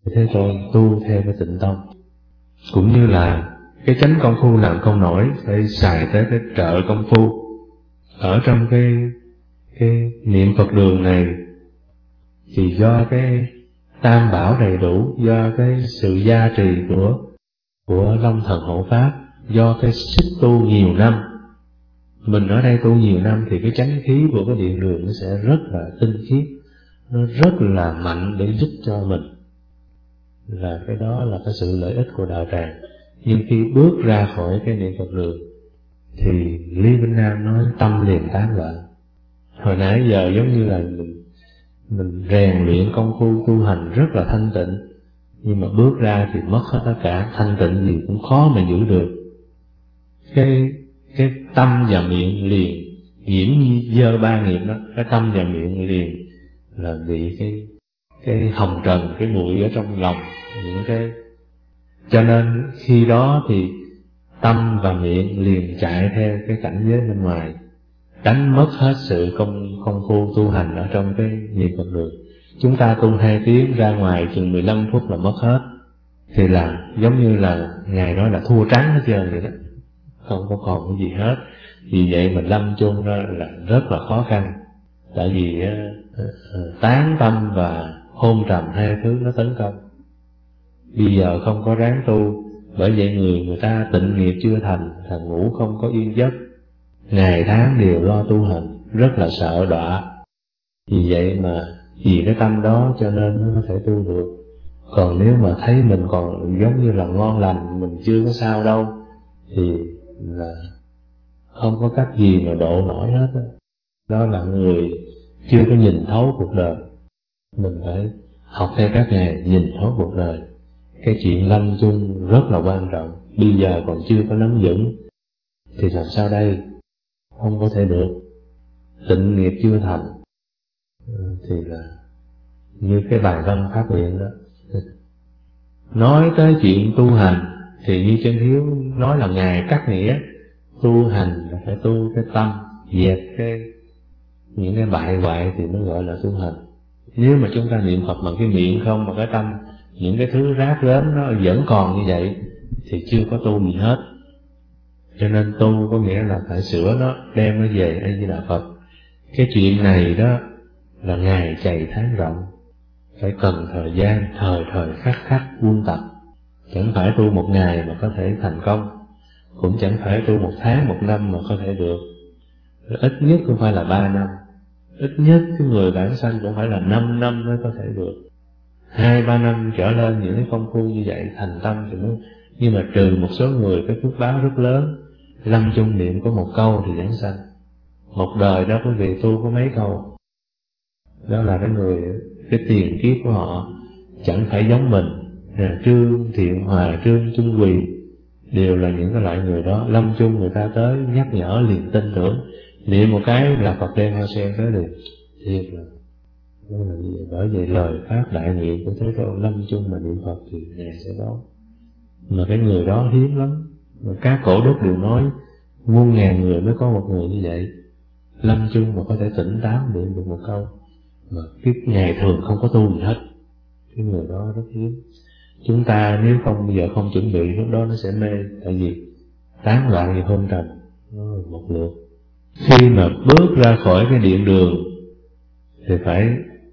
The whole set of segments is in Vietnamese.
Thế tôi tu theo cái tịnh tông. Cũng như là cái chánh công phu làm không nổi, phải xài tới cái trợ công phu. Ở trong cái niệm Phật đường này thì do cái tam bảo đầy đủ, do cái sự gia trì của Long Thần Hộ Pháp, do cái sức tu nhiều năm. Mình ở đây tu nhiều năm thì cái chánh khí của cái điện đường nó sẽ rất là tinh khiết, nó rất là mạnh để giúp cho mình. Là cái đó là cái sự lợi ích của đạo tràng. Nhưng khi bước ra khỏi cái niệm Phật đường thì Lý Vĩnh Nam nói tâm liền tán loạn. Hồi nãy giờ giống như là mình rèn luyện công phu tu hành rất là thanh tịnh, nhưng mà bước ra thì mất hết tất cả, thanh tịnh gì cũng khó mà giữ được. Cái tâm và miệng liền nhiễm dơ ba nghiệp đó, cái tâm và miệng liền là bị cái hồng trần, cái bụi ở trong lòng, những cái. Cho nên khi đó thì tâm và miệng liền chạy theo cái cảnh giới bên ngoài, đánh mất hết sự công phu tu hành ở trong cái niệm Phật đường. Chúng ta tu 2 tiếng ra ngoài chừng 15 phút là mất hết, thì là giống như là ngày đó là thua trắng hết trơn vậy đó, không có còn cái gì hết. Vì vậy mà lâm chung ra là rất là khó khăn, tại vì tán tâm và hôn trầm hai thứ nó tấn công. Bây giờ không có ráng tu, bởi vậy người ta tịnh nghiệp chưa thành, thằng ngủ không có yên giấc, ngày tháng đều lo tu hành, rất là sợ đọa. Vì vậy mà vì cái tâm đó cho nên nó có thể tu được. Còn nếu mà thấy mình còn giống như là ngon lành, mình chưa có sao đâu, thì là không có cách gì mà độ nổi hết đó. Đó là người chưa có nhìn thấu cuộc đời. Mình phải học theo các ngài nhìn thấu cuộc đời. Cái chuyện lâm chung rất là quan trọng. Bây giờ còn chưa có nắm vững thì làm sao đây? Không có thể được. Tịnh nghiệp chưa thành thì là như cái bài văn Pháp Nguyện đó. Nói tới chuyện tu hành thì như Chân Hiếu nói là ngài cắt nghĩa. Tu hành là phải tu cái tâm, dẹp những cái bại hoại thì nó gọi là tu hành. Nếu mà chúng ta niệm Phật bằng cái miệng không, mà cái tâm những cái thứ rác rến nó vẫn còn như vậy thì chưa có tu gì hết. Cho nên tu có nghĩa là phải sửa nó, đem nó về A Di Đà Phật. Cái chuyện này đó là ngày chày tháng rộng, phải cần thời gian, thời khắc quân tập. Chẳng phải tu một ngày mà có thể thành công, cũng chẳng phải tu 1 tháng, 1 năm mà có thể được. Ít nhất cũng phải là 3 năm, ít nhất cái người bản sanh cũng phải là 5 năm mới có thể được. 2-3 năm trở lên những cái công phu như vậy thành tâm thì mới. Nhưng mà trừ một số người cái phước báo rất lớn, lâm chung niệm có 1 câu thì giảng sanh. Một đời đó quý vị tu có mấy câu. Đó là cái tiền kiếp của họ chẳng phải giống mình. Trương Thiện Hòa, Trương Trung Quỳ đều là những cái loại người đó. Lâm chung người ta tới nhắc nhở liền tin tưởng, niệm một cái là Phật đem hoa sen tới liền. Thiệt là bởi vậy lời phát đại nguyện của Thế Tôn lâm chung mà niệm Phật thì ngài sẽ đón. Mà cái người đó hiếm lắm, mà các cổ đức đều nói muôn ngàn người mới có một người như vậy, lâm chung mà có thể tỉnh táo niệm được 1 câu. Mà cái ngày thường không có tu gì hết, cái người đó rất hiếm. Chúng ta nếu không bây giờ không chuẩn bị, lúc đó nó sẽ mê. Tại vì tán loạn gì hôn trầm nó một lượt. Khi mà bước ra khỏi cái điện đường thì phải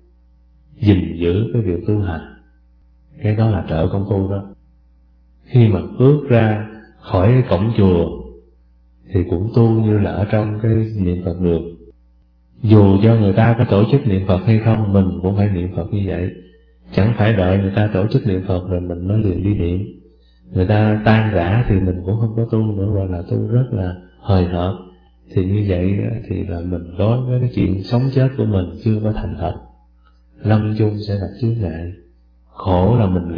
gìn giữ cái việc tu hành. Cái đó là trợ công phu đó. Khi mà bước ra khỏi cái cổng chùa thì cũng tu như là ở trong cái niệm Phật đường. Dù cho người ta có tổ chức niệm Phật hay không, mình cũng phải niệm Phật như vậy. Chẳng phải đợi người ta tổ chức niệm Phật rồi mình nói liền đi niệm. Người ta tan rã thì mình cũng không có tu nữa, gọi là tu rất là hời hợt. Thì như vậy thì là mình đối với cái chuyện sống chết của mình chưa có thành thật. Lâm chung sẽ là chướng ngại. Khổ là mình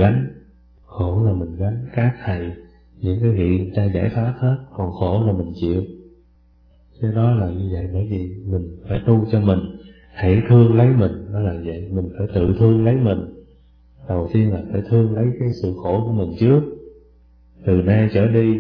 gánh, các thầy, những cái vị người ta giải pháp hết, còn khổ là mình chịu. Cái đó là như vậy, bởi vì mình phải tu cho mình, hãy thương lấy mình, đó là vậy. Mình phải tự thương lấy mình. Đầu tiên là phải thương lấy cái sự khổ của mình trước. Từ nay trở đi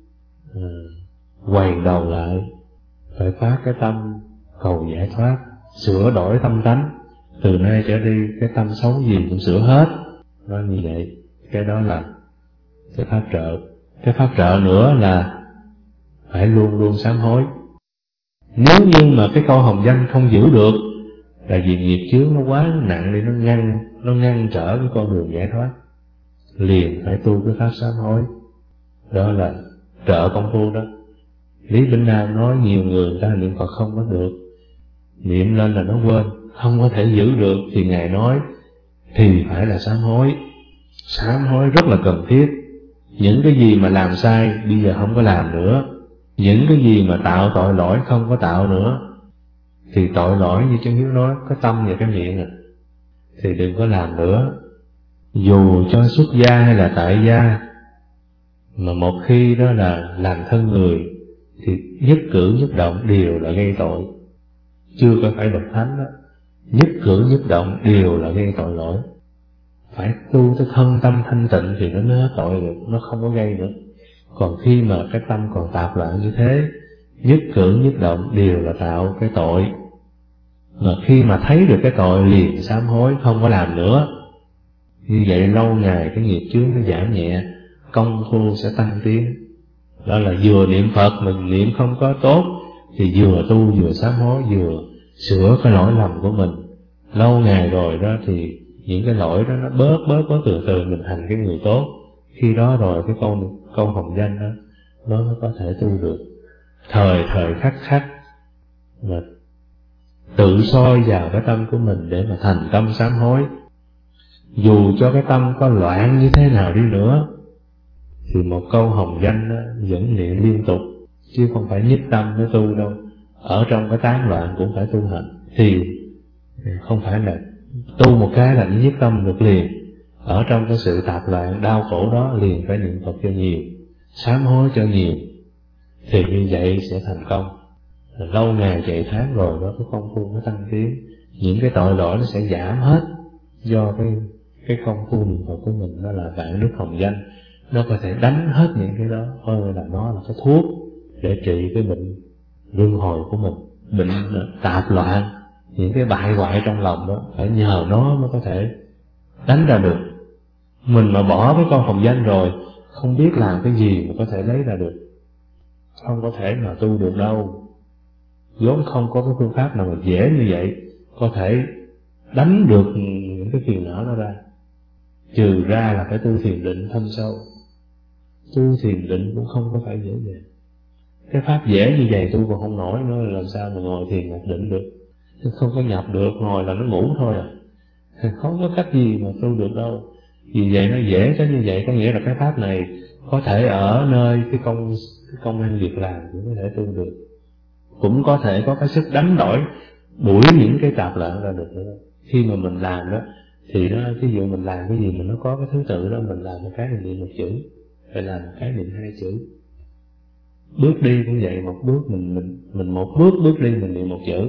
quay đầu lại, phải phát cái tâm cầu giải thoát, sửa đổi tâm tánh. Từ nay trở đi cái tâm xấu gì cũng sửa hết, Nói như vậy, cái đó là cái pháp trợ. Cái pháp trợ nữa là phải luôn luôn sám hối. Nếu như mà cái câu hồng danh không giữ được, là vì nghiệp chướng nó quá nặng đi, nó ngăn trở cái con đường giải thoát, liền phải tu cái pháp sám hối. Đó là trợ công phu đó. Lý Bỉnh Nam nói nhiều người ta niệm Phật không có được, niệm lên là nó quên, không có thể giữ được, thì Ngài nói thì phải là sám hối. Sám hối rất là cần thiết. Những cái gì mà làm sai bây giờ không có làm nữa, những cái gì mà tạo tội lỗi không có tạo nữa. Thì tội lỗi như Chân Hiếu nói, có tâm và cái miệng thì đừng có làm nữa. Dù cho xuất gia hay là tại gia, mà một khi đó là làm thân người, thì nhất cử nhất động đều là gây tội. Chưa có phải bậc thánh đó, nhất cử nhất động đều là gây tội lỗi. Phải tu tới thân tâm thanh tịnh thì nó mới hết tội được, nó không có gây nữa. Còn khi mà cái tâm còn tạp loạn như thế, nhất cử nhất động đều là tạo cái tội. Mà khi mà thấy được cái tội liền sám hối, không có làm nữa. Như vậy lâu ngày cái nghiệp chướng nó giảm nhẹ, công phu sẽ tăng tiến. Đó là vừa niệm Phật mình niệm không có tốt, thì vừa tu vừa sám hối, vừa sửa cái lỗi lầm của mình. Lâu ngày rồi đó thì những cái lỗi đó nó bớt từ từ, mình thành cái người tốt. Khi đó rồi cái câu hồng danh đó nó mới có thể tu được. Thời khắc khắc mà tự soi vào cái tâm của mình để mà thành tâm sám hối. Dù cho cái tâm có loạn như thế nào đi nữa, thì một câu hồng danh đó vẫn niệm liên tục, chứ không phải nhất tâm mới tu đâu. Ở trong cái tán loạn cũng phải tu hành, thì không phải là tu một cái là nhất tâm được liền. Ở trong cái sự tạp loạn đau khổ đó liền phải niệm Phật cho nhiều, sám hối cho nhiều, thì như vậy sẽ thành công. Lâu ngày chạy tháng rồi đó, cái công phu nó tăng tiến, những cái tội lỗi nó sẽ giảm hết, do cái công phu niệm Phật của mình. Đó là vạn đức hồng danh, nó có thể đánh hết những cái đó, coi là nó là cái thuốc để trị cái bệnh luân hồi của mình, bệnh tạp loạn, những cái bại hoại trong lòng đó, phải nhờ nó mới có thể đánh ra được. Mình mà bỏ cái con hồng danh rồi, không biết làm cái gì mà có thể lấy ra được, không có thể mà tu được đâu. vốn không có cái phương pháp nào mà dễ như vậy có thể đánh được những cái phiền não nó ra. Trừ ra là phải tu thiền định thâm sâu. Tu thiền định cũng không có phải dễ dàng. Cái pháp dễ như vậy tu còn không nổi nữa, làm sao mà ngồi thiền nhập định được. Không có nhập được, ngồi là nó ngủ thôi à. Không có cách gì mà tu được đâu. Vì vậy nó dễ cái như vậy, có nghĩa là cái pháp này có thể ở nơi cái công ăn việc làm cũng có thể tu được. Cũng có thể có cái sức đánh đổi, đuổi những cái tạp loạn ra được nữa. Khi mà mình làm đó, thì nó, ví dụ mình làm cái gì mình nó có cái thứ tự đó, mình làm một cái mình niệm một chữ, phải làm một cái niệm hai chữ. Bước đi cũng vậy, một bước mình một bước đi mình niệm một chữ.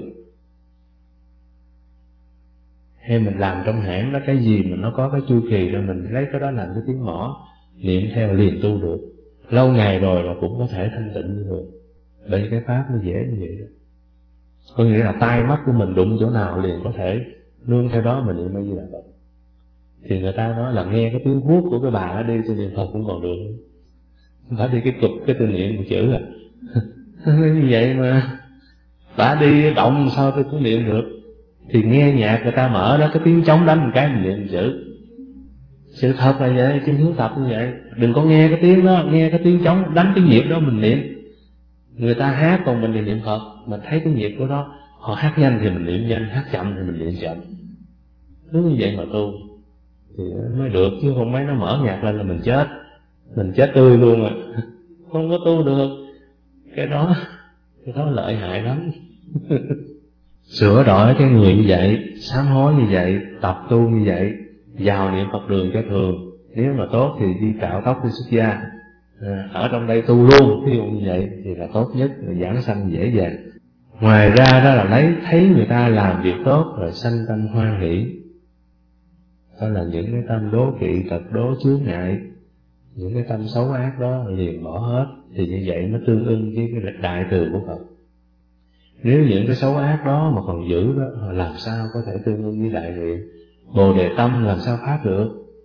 Hay mình làm trong hãng đó, cái gì mà nó có cái chu kỳ rồi mình lấy cái đó làm cái tiếng mỏ, niệm theo liền tu được. Lâu ngày rồi là cũng có thể thanh tịnh như được. Bởi cái pháp nó dễ như vậy đó. Có nghĩa là tai mắt của mình đụng chỗ nào liền có thể nương theo đó mình niệm A Di Đà Phật. Thì người ta nói là nghe cái tiếng huốt của cái bà nó đi tôi niệm Phật cũng còn được, không phải đi cái cục cái tôi niệm một chữ à. Như vậy mà bà đi động sao tôi cũng niệm được. Thì nghe nhạc người ta mở đó, cái tiếng trống đánh một cái mình niệm một chữ. Sự thật là vậy, trên hiếu tập như vậy. Đừng có nghe cái tiếng đó, nghe cái tiếng trống đánh cái nhịp đó mình niệm. Người ta hát còn mình thì niệm Phật, mình thấy cái nhịp của đó, họ hát nhanh thì mình niệm nhanh, hát chậm thì mình niệm chậm. Cứ như vậy mà tu thì mới được, chứ không mấy nó mở nhạc lên là mình chết tươi luôn rồi. Không có tu được. Cái đó lợi hại lắm. Sửa đổi cái người như vậy, sám hối như vậy, tập tu như vậy, vào niệm Phật đường cho thường. Nếu mà tốt thì đi cạo tóc đi xuất gia, ở trong đây tu luôn, ví dụ như vậy thì là tốt nhất, là giảng sanh dễ dàng. Ngoài ra đó là thấy người ta làm việc tốt rồi sanh tâm hoan hỷ. Đó là những cái tâm đố kỵ, tật đố chướng ngại, những cái tâm xấu ác đó liền bỏ hết. Thì như vậy nó tương ưng với cái đại từ của Phật. Nếu những cái xấu ác đó mà còn giữ đó, làm sao có thể tương ưng với đại nguyện? Bồ đề tâm làm sao phát được?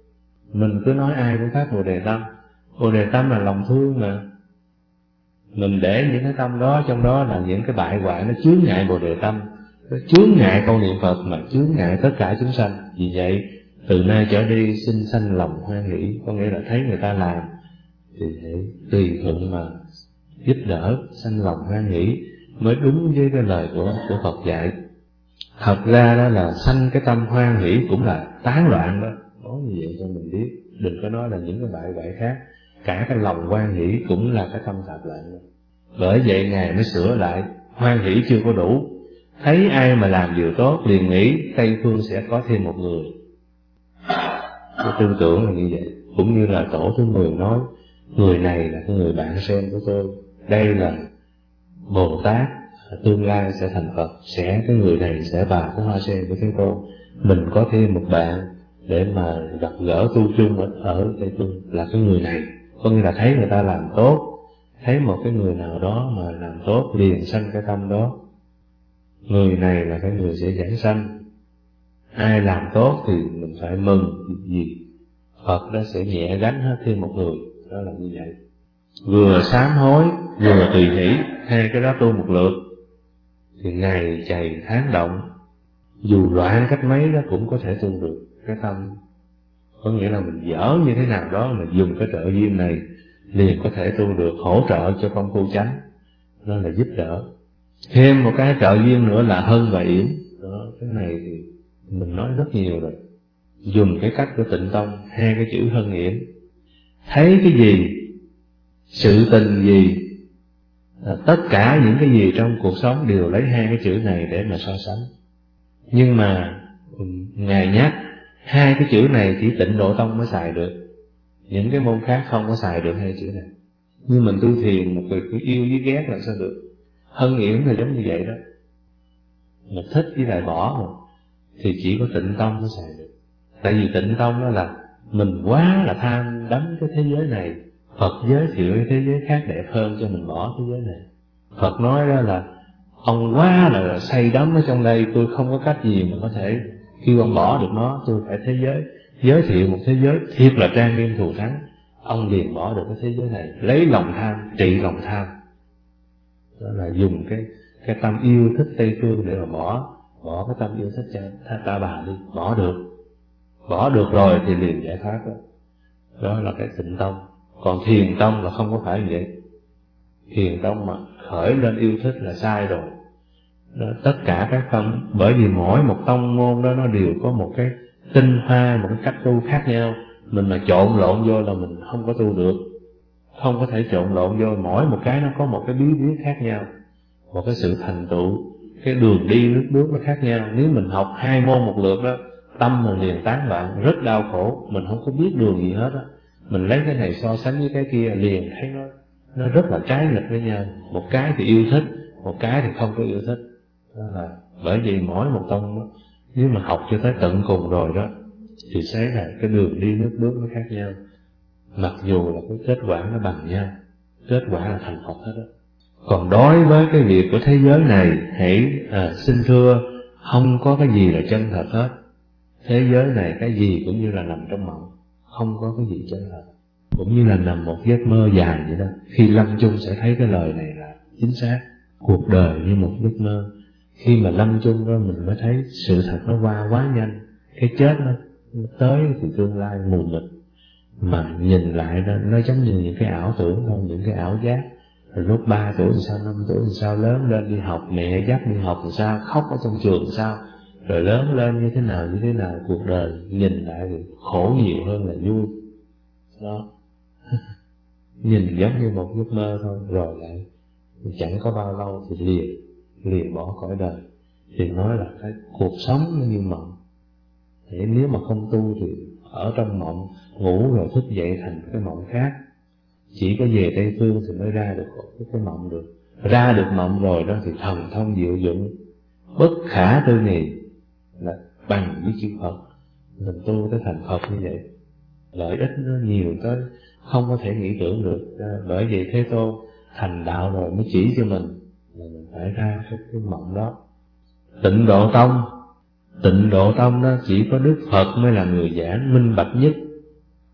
Mình cứ nói ai cũng phát Bồ Đề Tâm. Bồ Đề Tâm là lòng thương mà. Mình để những cái tâm đó, trong đó là những cái bại hoại, nó chướng ngại Bồ Đề Tâm, nó chướng ngại câu niệm Phật, mà chướng ngại tất cả chúng sanh. Vì vậy từ nay trở đi xin sanh lòng hoan hỷ, có nghĩa là thấy người ta làm thì hãy tùy thuận mà giúp đỡ, sanh lòng hoan hỷ, mới đúng với cái lời của Phật dạy. Thật ra đó là sanh cái tâm hoan hỷ cũng là tán loạn đó. Nói như vậy cho mình biết, đừng có nói là những cái bại hoại khác. Cả cái lòng hoan hỷ cũng là cái tâm tạp loạn đó. Bởi vậy Ngài mới sửa lại, hoan hỷ chưa có đủ. Thấy ai mà làm điều tốt liền nghĩ Tây Phương sẽ có thêm một người. Cái tư tưởng là như vậy. Cũng như là tổ thứ 10 nói, người này là cái người bạn sen của tôi, đây là Bồ Tát, tương lai sẽ thành Phật, cái người này sẽ vào cái hoa sen của Thế Tôn. Mình có thêm một bạn để mà gặp gỡ tu chung ở Tây Phương là cái người này. Có nghĩa là thấy người ta làm tốt, thấy một cái người nào đó mà làm tốt liền sanh cái tâm đó. Người này là cái người sẽ giảng sanh. Ai làm tốt thì mình phải mừng, vì Phật nó sẽ nhẹ gánh hết thêm một người. Đó là như vậy. Vừa sám hối, vừa tùy hỷ, hai cái đó tu một lượt thì ngày chày tháng động, dù loạn cách mấy đó cũng có thể tu được cái tâm. Có nghĩa là mình dở như thế nào đó, mình dùng cái trợ duyên này liền có thể tu được, hỗ trợ cho công phu chánh. Đó là giúp đỡ. Thêm một cái trợ duyên nữa là hân và yểm. Đó, cái này thì mình nói rất nhiều rồi. Dùng cái cách của Tịnh Tông, hai cái chữ hân yểm. Thấy cái gì, sự tình gì, tất cả những cái gì trong cuộc sống đều lấy hai cái chữ này để mà so sánh. Nhưng mà Ngài nhắc hai cái chữ này chỉ Tịnh Độ Tông mới xài được, những cái môn khác không có xài được hai chữ này. Nhưng mình tu thiền một người cứ yêu với ghét làm sao được. Hân yểm là giống như vậy đó. Mà thích với lại bỏ mà thì chỉ có Tịnh Tông mới xài được. Tại vì Tịnh Tông đó là mình quá là tham đắm cái thế giới này, Phật giới thiệu cái thế giới khác đẹp hơn cho mình bỏ thế giới này. Phật nói đó là ông quá là say đắm ở trong đây, tôi không có cách gì mà có thể kêu ông bỏ được nó, tôi phải thế giới, giới thiệu một thế giới thiệt là trang nghiêm thù thắng. Ông liền bỏ được cái thế giới này, lấy lòng tham trị lòng tham. Đó là dùng cái tâm yêu thích Tây Phương để mà bỏ cái tâm yêu thích cho ta bà đi, bỏ được rồi thì liền giải thoát đó. Đó là cái Tịnh Tông. Còn Thiền Tông là không có phải như vậy. Thiền Tông mà khởi lên yêu thích là sai rồi. Đó, tất cả các tông, bởi vì mỗi một tông môn đó nó đều có một cái tinh hoa, một cái cách tu khác nhau. Mình mà trộn lộn vô là mình không có tu được. Không có thể trộn lộn vô, mỗi một cái nó có một cái bí quyết khác nhau, một cái sự thành tựu, cái đường đi nước bước nó khác nhau. Nếu mình học hai môn một lượt đó, tâm mình liền tán loạn, rất đau khổ, mình không có biết đường gì hết á. Mình lấy cái này so sánh với cái kia liền thấy nó rất là trái nghịch với nhau. Một cái thì yêu thích, một cái thì không có yêu thích. Đó là bởi vì mỗi một tông đó, nếu mà học cho tới tận cùng rồi đó thì sẽ là cái đường đi nước bước nó khác nhau. Mặc dù là cái kết quả nó bằng nhau, kết quả là thành Phật hết đó. Còn đối với cái việc của thế giới này, hãy xin thưa, không có cái gì là chân thật hết. Thế giới này cái gì cũng như là nằm trong mộng, không có cái gì chân thật. Cũng như là nằm một giấc mơ dài vậy đó. Khi lâm chung sẽ thấy cái lời này là chính xác. Cuộc đời như một giấc mơ. Khi mà lâm chung đó mình mới thấy sự thật nó qua quá nhanh. Cái chết nó tới thì tương lai mù mịt. Mà nhìn lại đó, nó giống như những cái ảo tưởng thôi, những cái ảo giác. Rồi lúc 3 tuổi thì sao, 5 tuổi thì sao, lớn lên đi học, mẹ dắt đi học thì sao, khóc ở trong trường thì sao, rồi lớn lên như thế nào, cuộc đời nhìn lại thì khổ nhiều hơn là vui. Đó. Nhìn giống như một giấc mơ thôi, rồi lại chẳng có bao lâu thì liền bỏ cõi đời. Thì nói là cái cuộc sống nó như mộng. Thế nếu mà không tu thì ở trong mộng, ngủ rồi thức dậy thành cái mộng khác. Chỉ có về Tây Phương thì mới ra được cái mộng được. Ra được mộng rồi đó thì thần thông diệu dụng, bất khả tư nghị, là bằng với chư Phật. Mình tu tới thành Phật như vậy, lợi ích nó nhiều tới không có thể nghĩ tưởng được. Bởi vậy Thế Tôn thành đạo rồi mới chỉ cho mình là mình phải ra cái mộng đó. Tịnh Độ Tông đó chỉ có Đức Phật mới là người giảng minh bạch nhất.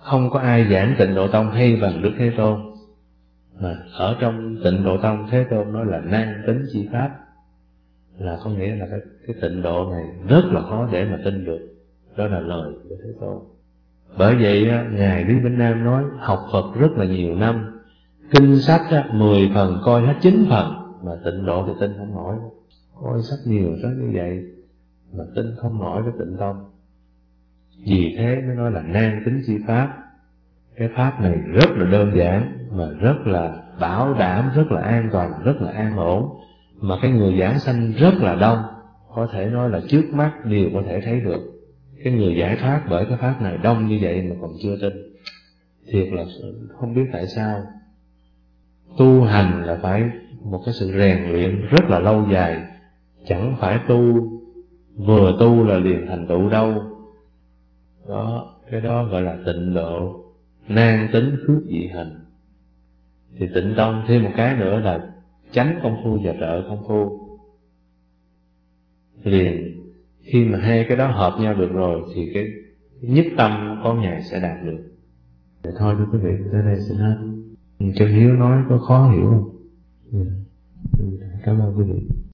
không có ai giảng Tịnh Độ Tông hay bằng Đức Thế Tôn. Mà ở trong Tịnh Độ Tông, Thế Tôn nói là nan tín chi pháp, là có nghĩa là cái tịnh độ này rất là khó để mà tin được. Đó là lời của Thế Tôn. Bởi vậy Ngài Lý Vĩnh Nam nói học Phật rất là nhiều năm, kinh sách 10 phần coi hết 9 phần, mà tịnh độ thì tin không nổi. Coi sách nhiều tới như vậy mà tin không nổi cái Tịnh Tông. Vì thế mới nói là nan tín chi pháp. Cái pháp này rất là đơn giản, mà rất là bảo đảm, rất là an toàn, rất là an ổn, mà cái người giảng sanh rất là đông, có thể nói là trước mắt đều có thể thấy được. Cái người giải thoát bởi cái pháp này đông như vậy mà còn chưa tin. Thiệt là không biết tại sao. Tu hành là phải một cái sự rèn luyện rất là lâu dài, chẳng phải vừa tu là liền thành tựu đâu. Đó, cái đó gọi là tịnh độ, nan tính khước dị hành. Thì Tịnh Tông thêm một cái nữa là chánh công phu và trợ công phu. Liền khi mà hai cái đó hợp nhau được rồi thì cái nhất tâm có ngày sẽ đạt được. Vậy thôi thưa quý vị, tới đây xin hết. Cho Hiếu nói có khó hiểu không? Cảm ơn quý vị.